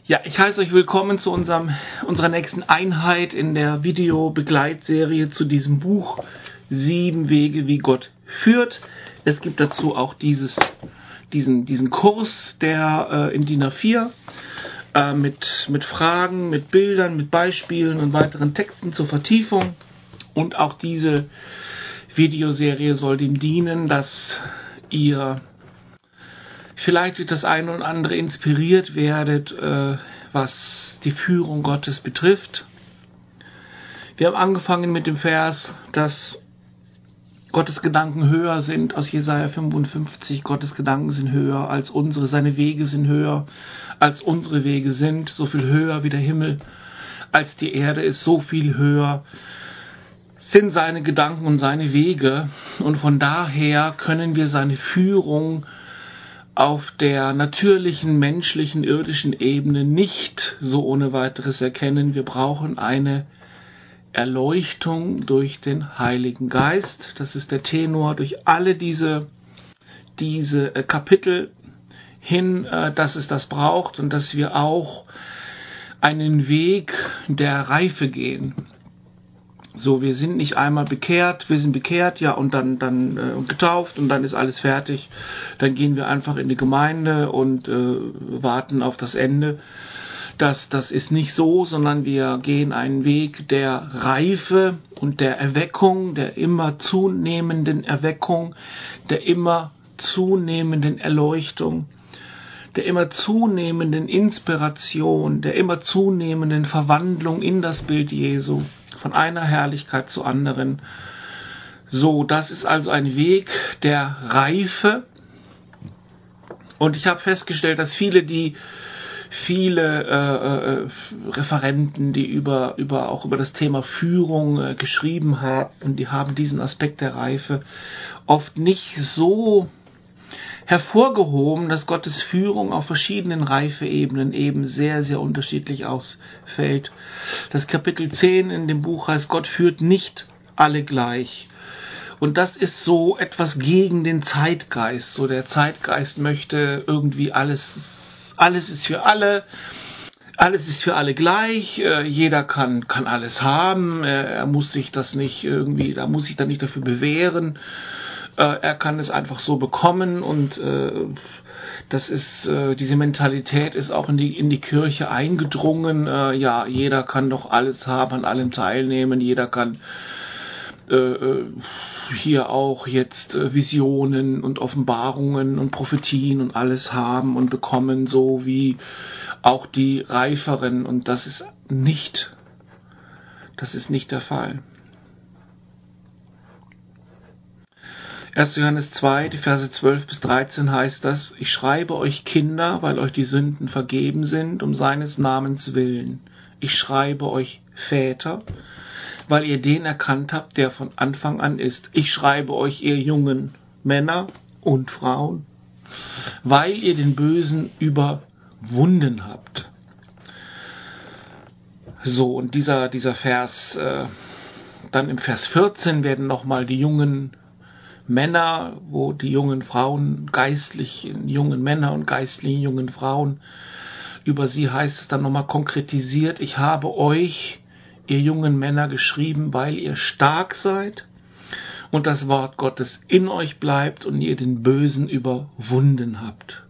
Ja, ich heiße euch willkommen zu unserer nächsten Einheit in der Video-Begleitserie zu diesem Buch 7 Wege, wie Gott führt. Es gibt dazu auch diesen Kurs, der in DIN A4 mit Fragen, mit Bildern, mit Beispielen und weiteren Texten zur Vertiefung. Und auch diese Videoserie soll dem dienen, dass ihr vielleicht durch das eine und andere inspiriert werdet, was die Führung Gottes betrifft. Wir haben angefangen mit dem Vers, dass Gottes Gedanken höher sind, aus Jesaja 55. Gottes Gedanken sind höher als unsere, seine Wege sind höher als unsere Wege sind, so viel höher wie der Himmel als die Erde ist, so viel höher sind seine Gedanken und seine Wege. Und von daher können wir seine Führung auf der natürlichen, menschlichen, irdischen Ebene nicht so ohne weiteres erkennen. Wir brauchen eine Erleuchtung durch den Heiligen Geist. Das ist der Tenor durch alle diese Kapitel hin, dass es das braucht und dass wir auch einen Weg der Reife gehen. So, wir sind nicht einmal bekehrt, wir sind bekehrt, ja, und dann getauft und dann ist alles fertig. Dann gehen wir einfach in die Gemeinde und warten auf das Ende. Das ist nicht so, sondern wir gehen einen Weg der Reife und der Erweckung, der immer zunehmenden Erweckung, der immer zunehmenden Erleuchtung, der immer zunehmenden Inspiration, der immer zunehmenden Verwandlung in das Bild Jesu, von einer Herrlichkeit zur anderen. So, das ist also ein Weg der Reife. Und ich habe festgestellt, dass viele Referenten, die auch über das Thema Führung geschrieben haben, und die haben diesen Aspekt der Reife oft nicht so hervorgehoben, dass Gottes Führung auf verschiedenen Reifeebenen eben sehr, sehr unterschiedlich ausfällt. Das Kapitel 10 in dem Buch heißt, Gott führt nicht alle gleich. Und das ist so etwas gegen den Zeitgeist. So, der Zeitgeist möchte irgendwie alles ist für alle. Alles ist für alle gleich, jeder kann alles haben, er muss sich das nicht irgendwie, da muss sich dann nicht dafür bewähren, er kann es einfach so bekommen und das ist, diese Mentalität ist auch in die Kirche eingedrungen, ja, jeder kann doch alles haben, an allem teilnehmen, jeder kann hier auch jetzt Visionen und Offenbarungen und Prophetien und alles haben und bekommen, so wie auch die Reiferen, und das ist nicht der Fall. 1. Johannes 2, die Verse 12 bis 13 heißt das, ich schreibe euch Kinder, weil euch die Sünden vergeben sind, um seines Namens willen. Ich schreibe euch Väter, weil ihr den erkannt habt, der von Anfang an ist. Ich schreibe euch, ihr jungen Männer und Frauen, weil ihr den Bösen überwunden habt. So, und dieser Vers, dann im Vers 14 werden nochmal die jungen Männer, wo die jungen Frauen, geistlichen jungen Männer und geistlichen jungen Frauen, über sie heißt es dann nochmal konkretisiert, ich habe euch, ihr jungen Männer, geschrieben, weil ihr stark seid und das Wort Gottes in euch bleibt und ihr den Bösen überwunden habt.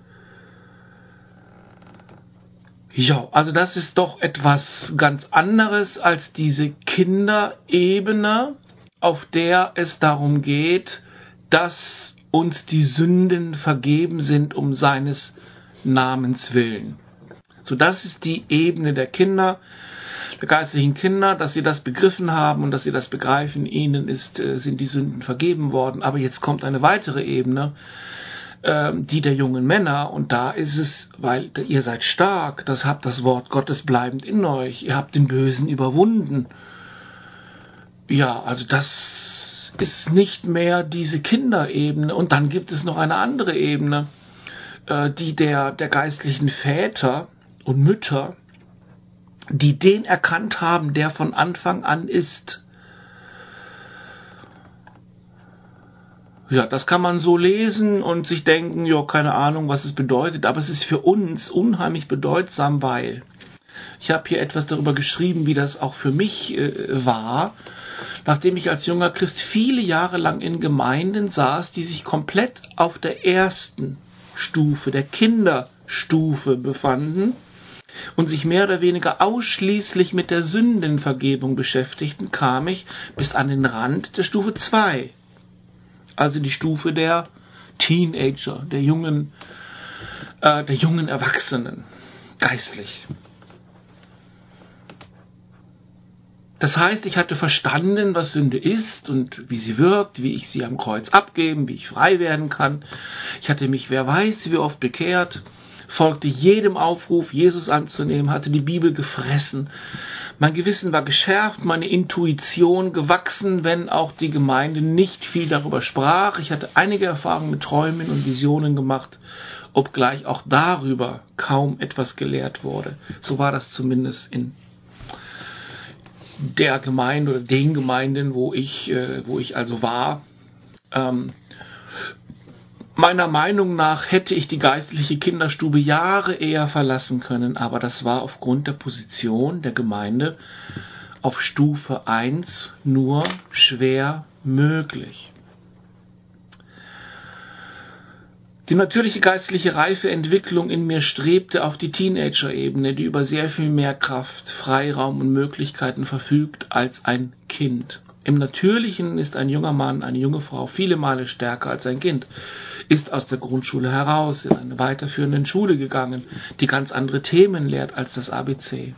Ja, also das ist doch etwas ganz anderes als diese Kinderebene, auf der es darum geht, dass uns die Sünden vergeben sind um seines Namens willen. So, das ist die Ebene der Kinder, der geistlichen Kinder, dass sie das begriffen haben und dass sie das begreifen, ihnen sind die Sünden vergeben worden. Aber jetzt kommt eine weitere Ebene, die der jungen Männer, und da ist es, weil ihr seid stark, habt das Wort Gottes bleibend in euch, ihr habt den Bösen überwunden. Ja, also das ist nicht mehr diese Kinderebene. Und dann gibt es noch eine andere Ebene, die der geistlichen Väter und Mütter, die den erkannt haben, der von Anfang an ist. Ja, das kann man so lesen und sich denken, ja, keine Ahnung, was es bedeutet, aber es ist für uns unheimlich bedeutsam, weil ich habe hier etwas darüber geschrieben, wie das auch für mich war, nachdem ich als junger Christ viele Jahre lang in Gemeinden saß, die sich komplett auf der ersten Stufe, der Kinderstufe befanden und sich mehr oder weniger ausschließlich mit der Sündenvergebung beschäftigten, kam ich bis an den Rand der Stufe 2. Also die Stufe der Teenager, der jungen Erwachsenen, geistlich. Das heißt, ich hatte verstanden, was Sünde ist und wie sie wirkt, wie ich sie am Kreuz abgeben, wie ich frei werden kann. Ich hatte mich, wer weiß, wie oft bekehrt, folgte jedem Aufruf, Jesus anzunehmen, hatte die Bibel gefressen. Mein Gewissen war geschärft, meine Intuition gewachsen, wenn auch die Gemeinde nicht viel darüber sprach. Ich hatte einige Erfahrungen mit Träumen und Visionen gemacht, obgleich auch darüber kaum etwas gelehrt wurde. So war das zumindest in der Gemeinde oder den Gemeinden, wo ich also war. Meiner Meinung nach hätte ich die geistliche Kinderstube Jahre eher verlassen können, aber das war aufgrund der Position der Gemeinde auf Stufe 1 nur schwer möglich. Die natürliche geistliche Reifeentwicklung in mir strebte auf die Teenager-Ebene, die über sehr viel mehr Kraft, Freiraum und Möglichkeiten verfügt als ein Kind. Im Natürlichen ist ein junger Mann, eine junge Frau viele Male stärker als ein Kind, ist aus der Grundschule heraus in eine weiterführende Schule gegangen, die ganz andere Themen lehrt als das ABC.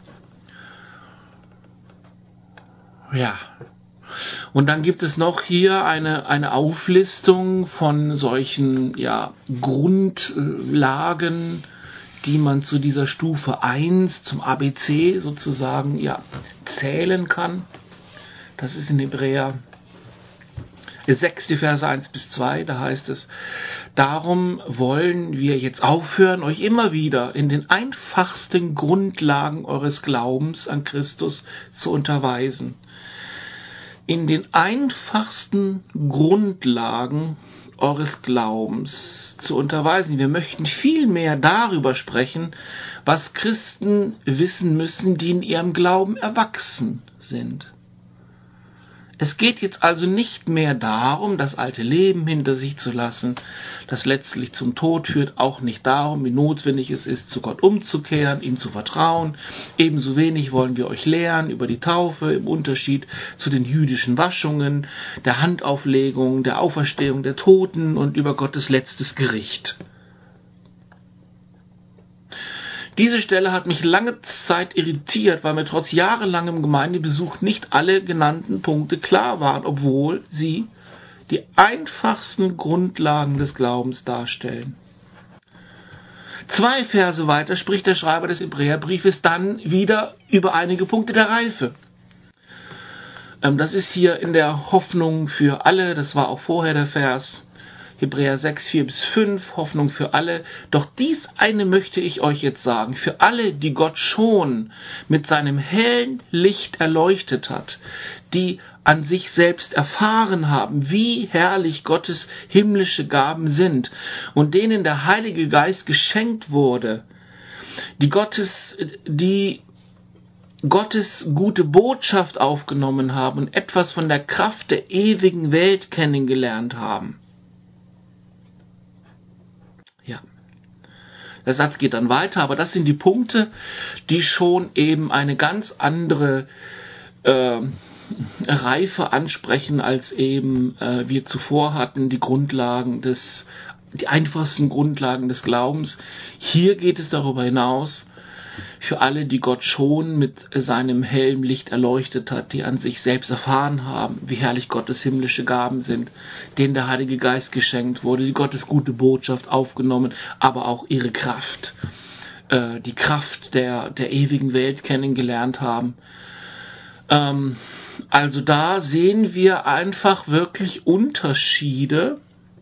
Ja. Und dann gibt es noch hier eine Auflistung von solchen Grundlagen, die man zu dieser Stufe 1, zum ABC sozusagen zählen kann. Das ist in Hebräer 6, die Verse 1 bis 2, da heißt es: Darum wollen wir jetzt aufhören, euch immer wieder in den einfachsten Grundlagen eures Glaubens an Christus zu unterweisen. In den einfachsten Grundlagen eures Glaubens zu unterweisen. Wir möchten viel mehr darüber sprechen, was Christen wissen müssen, die in ihrem Glauben erwachsen sind. Es geht jetzt also nicht mehr darum, das alte Leben hinter sich zu lassen, das letztlich zum Tod führt, auch nicht darum, wie notwendig es ist, zu Gott umzukehren, ihm zu vertrauen. Ebenso wenig wollen wir euch lehren über die Taufe im Unterschied zu den jüdischen Waschungen, der Handauflegung, der Auferstehung der Toten und über Gottes letztes Gericht. Diese Stelle hat mich lange Zeit irritiert, weil mir trotz jahrelangem Gemeindebesuch nicht alle genannten Punkte klar waren, obwohl sie die einfachsten Grundlagen des Glaubens darstellen. 2 Verse weiter spricht der Schreiber des Hebräerbriefes dann wieder über einige Punkte der Reife. Das ist hier in der Hoffnung für alle, das war auch vorher der Vers, Hebräer 6, 4 bis 5, Hoffnung für alle. Doch dies eine möchte ich euch jetzt sagen, für alle, die Gott schon mit seinem hellen Licht erleuchtet hat, die an sich selbst erfahren haben, wie herrlich Gottes himmlische Gaben sind und denen der Heilige Geist geschenkt wurde, die Gottes gute Botschaft aufgenommen haben und etwas von der Kraft der ewigen Welt kennengelernt haben. Ja, der Satz geht dann weiter, aber das sind die Punkte, die schon eben eine ganz andere Reife ansprechen, als eben wir zuvor hatten, die einfachsten Grundlagen des Glaubens. Hier geht es darüber hinaus, für alle, die Gott schon mit seinem hellen Licht erleuchtet hat, die an sich selbst erfahren haben, wie herrlich Gottes himmlische Gaben sind, denen der Heilige Geist geschenkt wurde, die Gottes gute Botschaft aufgenommen, aber auch ihre Kraft, die Kraft der ewigen Welt kennengelernt haben. Also da sehen wir einfach wirklich Unterschiede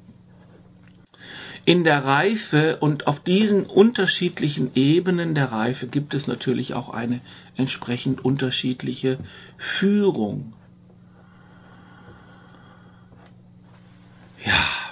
in der Reife, und auf diesen unterschiedlichen Ebenen der Reife gibt es natürlich auch eine entsprechend unterschiedliche Führung. Ja,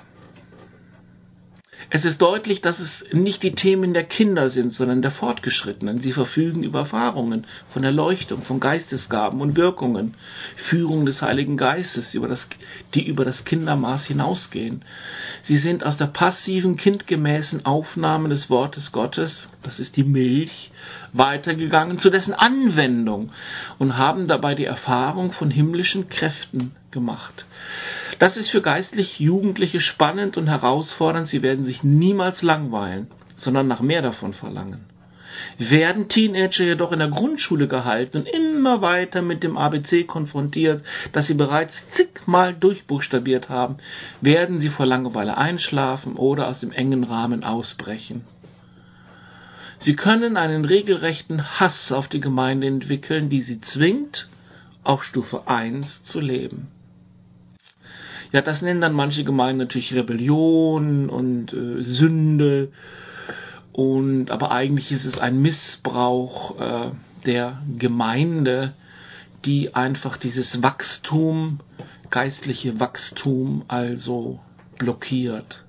Es ist deutlich, dass es nicht die Themen der Kinder sind, sondern der Fortgeschrittenen. Sie verfügen über Erfahrungen von Erleuchtung, von Geistesgaben und Wirkungen, Führung des Heiligen Geistes, die über das Kindermaß hinausgehen. Sie sind aus der passiven, kindgemäßen Aufnahme des Wortes Gottes, das ist die Milch, weitergegangen zu dessen Anwendung und haben dabei die Erfahrung von himmlischen Kräften gemacht. Das ist für geistlich Jugendliche spannend und herausfordernd. Sie werden sich niemals langweilen, sondern nach mehr davon verlangen. Werden Teenager jedoch in der Grundschule gehalten und immer weiter mit dem ABC konfrontiert, das sie bereits zigmal durchbuchstabiert haben, werden sie vor Langeweile einschlafen oder aus dem engen Rahmen ausbrechen. Sie können einen regelrechten Hass auf die Gemeinde entwickeln, die sie zwingt, auf Stufe 1 zu leben. Ja, das nennen dann manche Gemeinden natürlich Rebellion und Sünde. Aber eigentlich ist es ein Missbrauch der Gemeinde, die einfach dieses Wachstum, geistliche Wachstum also blockiert.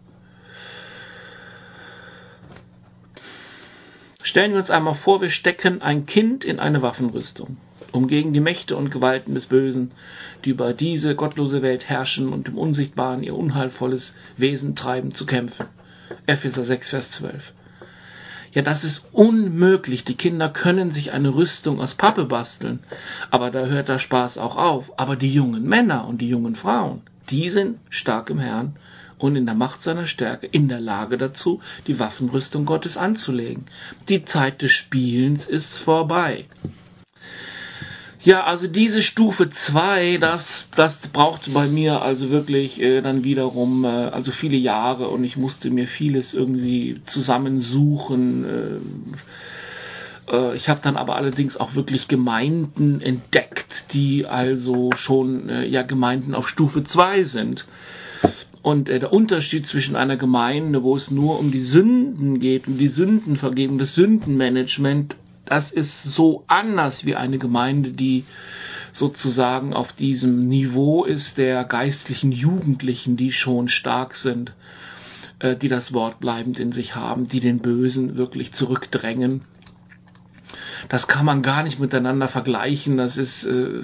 Stellen wir uns einmal vor, wir stecken ein Kind in eine Waffenrüstung, um gegen die Mächte und Gewalten des Bösen, die über diese gottlose Welt herrschen und im Unsichtbaren ihr unheilvolles Wesen treiben, zu kämpfen. Epheser 6, Vers 12. Ja, das ist unmöglich. Die Kinder können sich eine Rüstung aus Pappe basteln, aber da hört der Spaß auch auf. Aber die jungen Männer und die jungen Frauen, die sind stark im Herrn und in der Macht seiner Stärke in der Lage dazu, die Waffenrüstung Gottes anzulegen. Die Zeit des Spielens ist vorbei. Ja, also diese Stufe 2, das brauchte bei mir also wirklich dann wiederum also viele Jahre und ich musste mir vieles irgendwie zusammensuchen. Ich habe dann aber allerdings auch wirklich Gemeinden entdeckt, die also schon Gemeinden auf Stufe 2 sind. Und der Unterschied zwischen einer Gemeinde, wo es nur um die Sünden geht, um die Sündenvergebung, das Sündenmanagement, das ist so anders wie eine Gemeinde, die sozusagen auf diesem Niveau ist der geistlichen Jugendlichen, die schon stark sind, die das Wort bleibend in sich haben, die den Bösen wirklich zurückdrängen. Das kann man gar nicht miteinander vergleichen. Das ist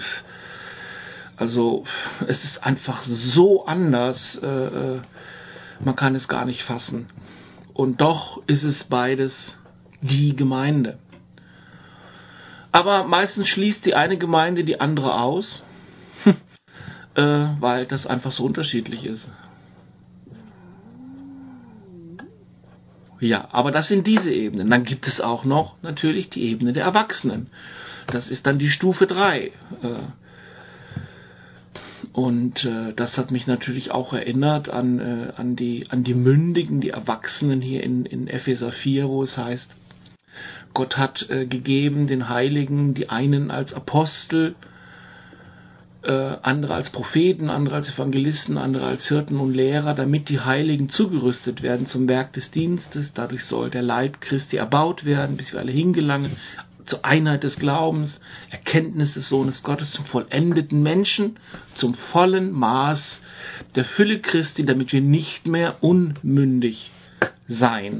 es ist einfach so anders. Man kann es gar nicht fassen. Und doch ist es beides die Gemeinde. Aber meistens schließt die eine Gemeinde die andere aus, weil das einfach so unterschiedlich ist. Ja, aber das sind diese Ebenen. Dann gibt es auch noch natürlich die Ebene der Erwachsenen. Das ist dann die Stufe 3. Und das hat mich natürlich auch erinnert an die Mündigen, die Erwachsenen hier in Epheser 4, wo es heißt, Gott hat gegeben den Heiligen, die einen als Apostel, andere als Propheten, andere als Evangelisten, andere als Hirten und Lehrer, damit die Heiligen zugerüstet werden zum Werk des Dienstes. Dadurch soll der Leib Christi erbaut werden, bis wir alle hingelangen zur Einheit des Glaubens, Erkenntnis des Sohnes Gottes, zum vollendeten Menschen, zum vollen Maß der Fülle Christi, damit wir nicht mehr unmündig sein.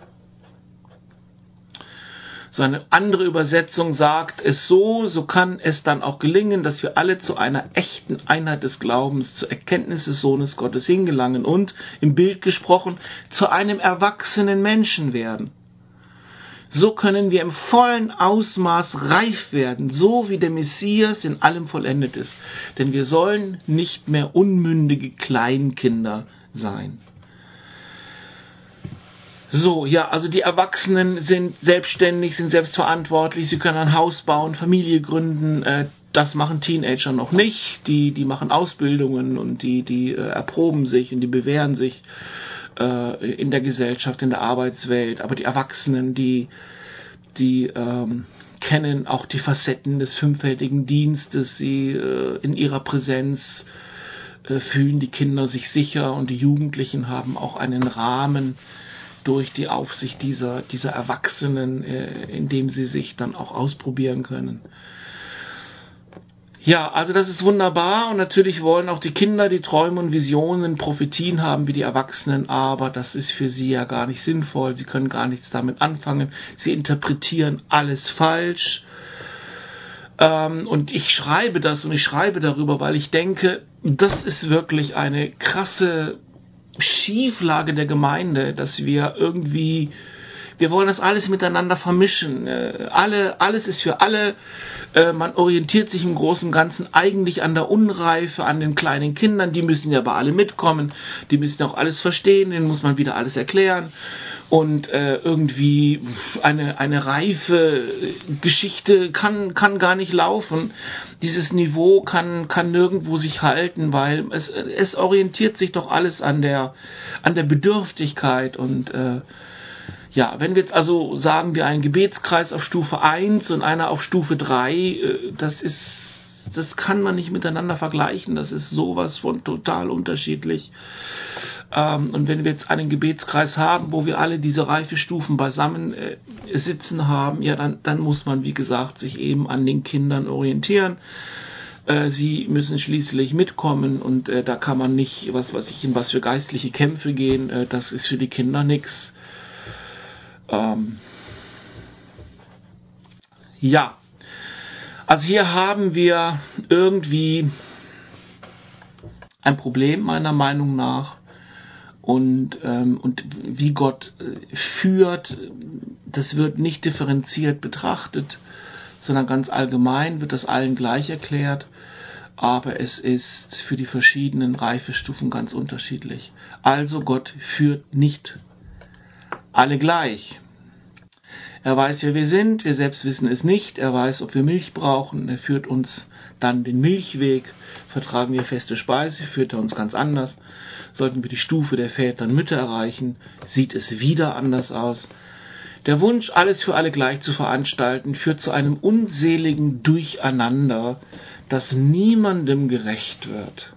So eine andere Übersetzung sagt es so kann es dann auch gelingen, dass wir alle zu einer echten Einheit des Glaubens, zur Erkenntnis des Sohnes Gottes hingelangen und, im Bild gesprochen, zu einem erwachsenen Menschen werden. So können wir im vollen Ausmaß reif werden, so wie der Messias in allem vollendet ist. Denn wir sollen nicht mehr unmündige Kleinkinder sein. So, ja, also die Erwachsenen sind selbstständig, sind selbstverantwortlich, sie können ein Haus bauen, Familie gründen, das machen Teenager noch nicht, die machen Ausbildungen und die erproben sich und die bewähren sich in der Gesellschaft, in der Arbeitswelt, aber die Erwachsenen, die kennen auch die Facetten des fünffältigen Dienstes, sie in ihrer Präsenz fühlen die Kinder sich sicher und die Jugendlichen haben auch einen Rahmen, durch die Aufsicht dieser Erwachsenen, in dem sie sich dann auch ausprobieren können. Ja, also das ist wunderbar und natürlich wollen auch die Kinder die Träume und Visionen, Prophetien haben wie die Erwachsenen, aber das ist für sie ja gar nicht sinnvoll. Sie können gar nichts damit anfangen. Sie interpretieren alles falsch. Und ich schreibe das und ich schreibe darüber, weil ich denke, das ist wirklich eine krasse Schieflage der Gemeinde, dass wir irgendwie, wir wollen das alles miteinander vermischen. Alles ist für alle. Man orientiert sich im Großen und Ganzen eigentlich an der Unreife, an den kleinen Kindern. Die müssen ja aber alle mitkommen. Die müssen auch alles verstehen. Denen muss man wieder alles erklären. Und irgendwie eine reife Geschichte kann gar nicht laufen. Dieses Niveau kann nirgendwo sich halten, weil es orientiert sich doch alles an der Bedürftigkeit. Und ja, wenn wir jetzt also sagen, wir einen Gebetskreis auf Stufe 1 und einer auf Stufe 3, das kann man nicht miteinander vergleichen. Das ist sowas von total unterschiedlich. Und wenn wir jetzt einen Gebetskreis haben, wo wir alle diese Reifestufen beisammen sitzen haben, ja, dann muss man, wie gesagt, sich eben an den Kindern orientieren. Sie müssen schließlich mitkommen und da kann man nicht, in was für geistliche Kämpfe gehen. Das ist für die Kinder nix. Ja, also hier haben wir irgendwie ein Problem meiner Meinung nach. Und wie Gott führt, das wird nicht differenziert betrachtet, sondern ganz allgemein wird das allen gleich erklärt, aber es ist für die verschiedenen Reifestufen ganz unterschiedlich. Also Gott führt nicht alle gleich. Er weiß, wer wir sind, wir selbst wissen es nicht, er weiß, ob wir Milch brauchen, er führt uns dann den Milchweg, vertragen wir feste Speise, führt er uns ganz anders. Sollten wir die Stufe der Väter und Mütter erreichen, sieht es wieder anders aus. Der Wunsch, alles für alle gleich zu veranstalten, führt zu einem unseligen Durcheinander, das niemandem gerecht wird.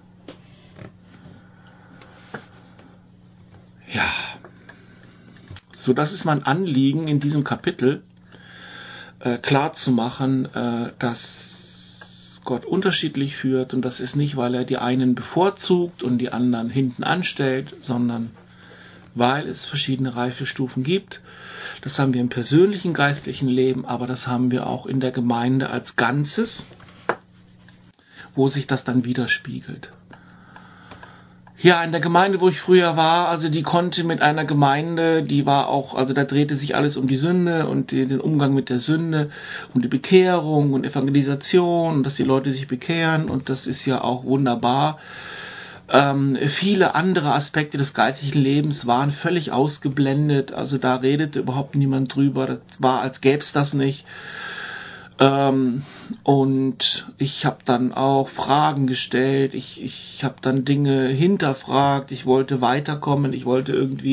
Ja, so das ist mein Anliegen in diesem Kapitel, klar zu machen, dass Gott unterschiedlich führt und das ist nicht, weil er die einen bevorzugt und die anderen hinten anstellt, sondern weil es verschiedene Reifestufen gibt. Das haben wir im persönlichen geistlichen Leben, aber das haben wir auch in der Gemeinde als Ganzes, wo sich das dann widerspiegelt. Ja, in der Gemeinde, wo ich früher war, also die konnte mit einer Gemeinde, die war auch, also da drehte sich alles um die Sünde und den Umgang mit der Sünde, um die Bekehrung und Evangelisation, dass die Leute sich bekehren und das ist ja auch wunderbar. Viele andere Aspekte des geistlichen Lebens waren völlig ausgeblendet, also da redete überhaupt niemand drüber, das war, als gäbe es das nicht. Und ich habe dann auch Fragen gestellt, ich habe dann Dinge hinterfragt, ich wollte weiterkommen, ich habe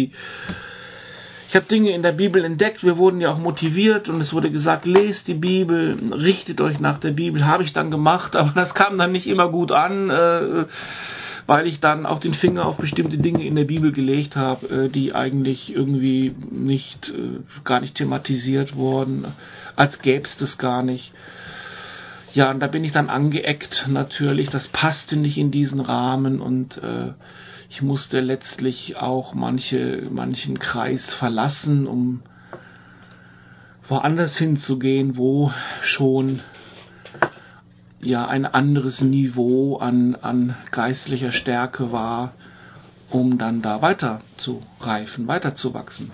Dinge in der Bibel entdeckt, wir wurden ja auch motiviert und es wurde gesagt, lest die Bibel, richtet euch nach der Bibel, habe ich dann gemacht, aber das kam dann nicht immer gut an, weil ich dann auch den Finger auf bestimmte Dinge in der Bibel gelegt habe, die eigentlich irgendwie gar nicht thematisiert wurden, als gäbe es das gar nicht. Ja, und da bin ich dann angeeckt natürlich, das passte nicht in diesen Rahmen und ich musste letztlich auch manchen Kreis verlassen, um woanders hinzugehen, wo schon ja ein anderes Niveau an geistlicher Stärke war, um dann da weiter zu reifen, weiter zu wachsen.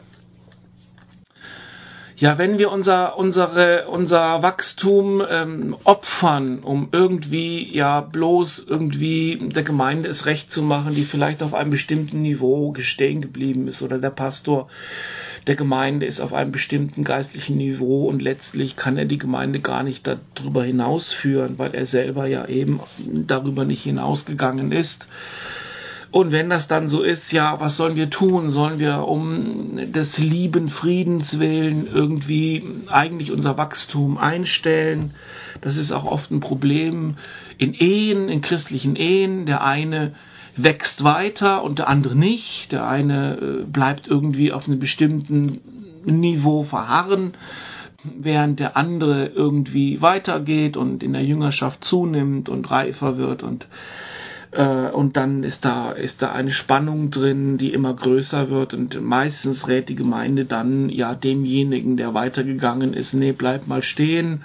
Ja, wenn wir unser Wachstum opfern, um irgendwie bloß der Gemeinde es recht zu machen, die vielleicht auf einem bestimmten Niveau stehen geblieben ist oder der Pastor der Gemeinde ist auf einem bestimmten geistlichen Niveau und letztlich kann er die Gemeinde gar nicht darüber hinausführen, weil er selber ja eben darüber nicht hinausgegangen ist. Und wenn das dann so ist, ja, was sollen wir tun? Sollen wir um des lieben Friedens willen irgendwie eigentlich unser Wachstum einstellen? Das ist auch oft ein Problem in Ehen, in christlichen Ehen. Der eine wächst weiter und der andere nicht. Der eine bleibt irgendwie auf einem bestimmten Niveau verharren. während der andere irgendwie weitergeht und in der Jüngerschaft zunimmt und reifer wird und dann ist da eine Spannung drin, die immer größer wird und meistens rät die Gemeinde dann ja demjenigen, der weitergegangen ist, nee, bleib mal stehen,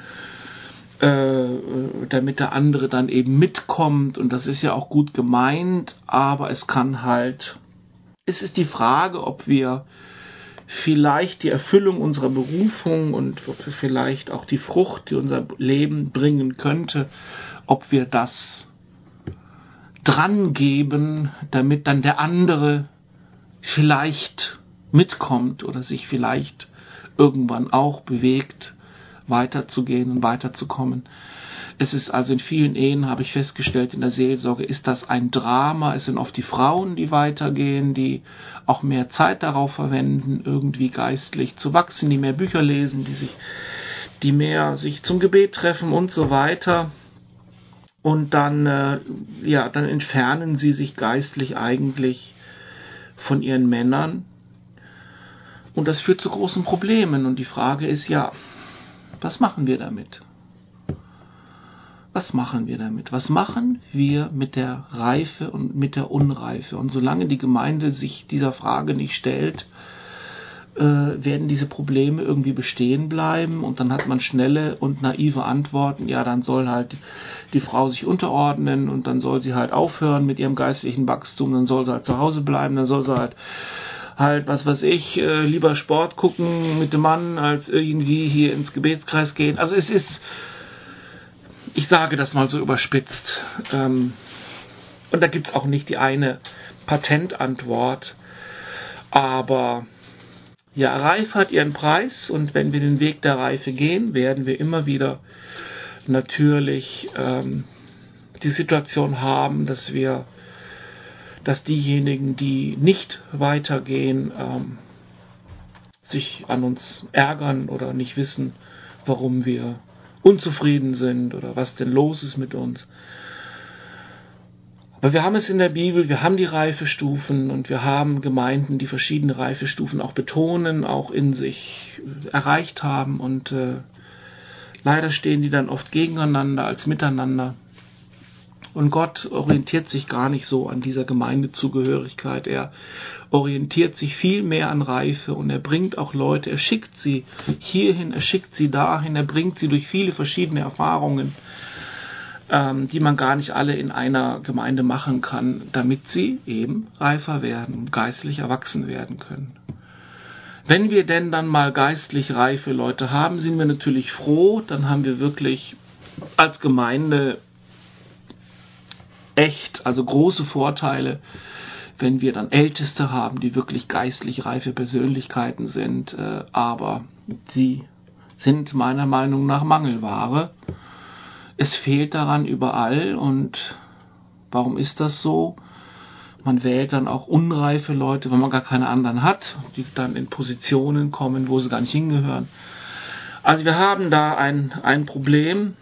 damit der andere dann eben mitkommt, und das ist ja auch gut gemeint, aber es ist die Frage, ob wir vielleicht die Erfüllung unserer Berufung und vielleicht auch die Frucht, die unser Leben bringen könnte, ob wir das dran geben, damit dann der andere vielleicht mitkommt oder sich vielleicht irgendwann auch bewegt, weiterzugehen und weiterzukommen. Es ist also in vielen Ehen, habe ich festgestellt, in der Seelsorge ist das ein Drama. Es sind oft die Frauen, die weitergehen, die auch mehr Zeit darauf verwenden, irgendwie geistlich zu wachsen, die mehr Bücher lesen, die mehr sich zum Gebet treffen und so weiter. Und dann entfernen sie sich geistlich eigentlich von ihren Männern. Und das führt zu großen Problemen. Und die Frage ist ja, was machen wir damit? Was machen wir damit? Was machen wir mit der Reife und mit der Unreife? Und solange die Gemeinde sich dieser Frage nicht stellt, werden diese Probleme irgendwie bestehen bleiben, und dann hat man schnelle und naive Antworten. Ja, dann soll halt die Frau sich unterordnen und dann soll sie halt aufhören mit ihrem geistlichen Wachstum, dann soll sie halt zu Hause bleiben, dann soll sie halt was weiß ich, lieber Sport gucken mit dem Mann, als irgendwie hier ins Gebetskreis gehen. Also es ist, ich sage das mal so überspitzt, und da gibt's auch nicht die eine Patentantwort, aber ja, Reife hat ihren Preis, und wenn wir den Weg der Reife gehen, werden wir immer wieder natürlich die Situation haben, dass diejenigen, die nicht weitergehen, sich an uns ärgern oder nicht wissen, warum wir unzufrieden sind oder was denn los ist mit uns. Aber wir haben es in der Bibel, wir haben die Reifestufen und wir haben Gemeinden, die verschiedene Reifestufen auch betonen, auch in sich erreicht haben, und leider stehen die dann oft gegeneinander als miteinander. Und Gott orientiert sich gar nicht so an dieser Gemeindezugehörigkeit. Er orientiert sich viel mehr an Reife, und er bringt auch Leute, er schickt sie hierhin, er schickt sie dahin, er bringt sie durch viele verschiedene Erfahrungen, die man gar nicht alle in einer Gemeinde machen kann, damit sie eben reifer werden und geistlich erwachsen werden können. Wenn wir denn dann mal geistlich reife Leute haben, sind wir natürlich froh, dann haben wir wirklich als Gemeinde also große Vorteile, wenn wir dann Älteste haben, die wirklich geistlich reife Persönlichkeiten sind, aber sie sind meiner Meinung nach Mangelware. Es fehlt daran überall, und warum ist das so? Man wählt dann auch unreife Leute, wenn man gar keine anderen hat, die dann in Positionen kommen, wo sie gar nicht hingehören. Also wir haben da ein Problem,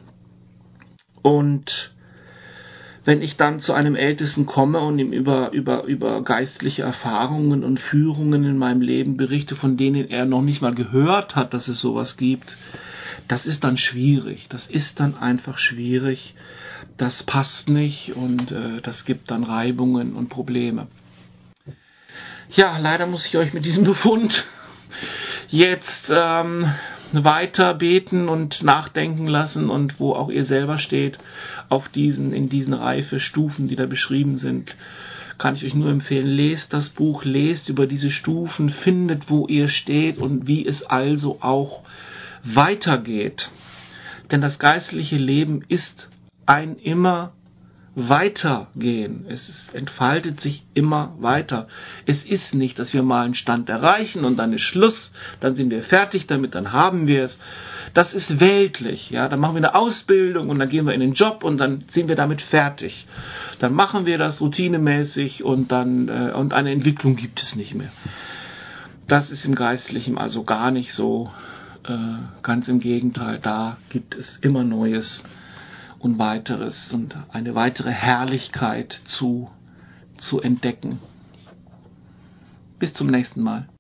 und wenn ich dann zu einem Ältesten komme und ihm über geistliche Erfahrungen und Führungen in meinem Leben berichte, von denen er noch nicht mal gehört hat, dass es sowas gibt, das ist dann schwierig. Das ist dann einfach schwierig. Das passt nicht, und das gibt dann Reibungen und Probleme. Ja, leider muss ich euch mit diesem Befund jetzt weiter beten und nachdenken lassen, und wo auch ihr selber steht in diesen Reifestufen, die da beschrieben sind, kann ich euch nur empfehlen, lest das Buch, lest über diese Stufen, findet, wo ihr steht und wie es also auch weitergeht. Denn das geistliche Leben ist ein immer weitergehen. Es entfaltet sich immer weiter. Es ist nicht, dass wir mal einen Stand erreichen und dann ist Schluss, dann sind wir fertig damit, dann haben wir es. Das ist weltlich. Ja, dann machen wir eine Ausbildung und dann gehen wir in den Job und dann sind wir damit fertig. Dann machen wir das routinemäßig und und eine Entwicklung gibt es nicht mehr. Das ist im Geistlichen also gar nicht so. Ganz im Gegenteil, da gibt es immer Neues und weiteres und eine weitere Herrlichkeit zu entdecken. Bis zum nächsten Mal.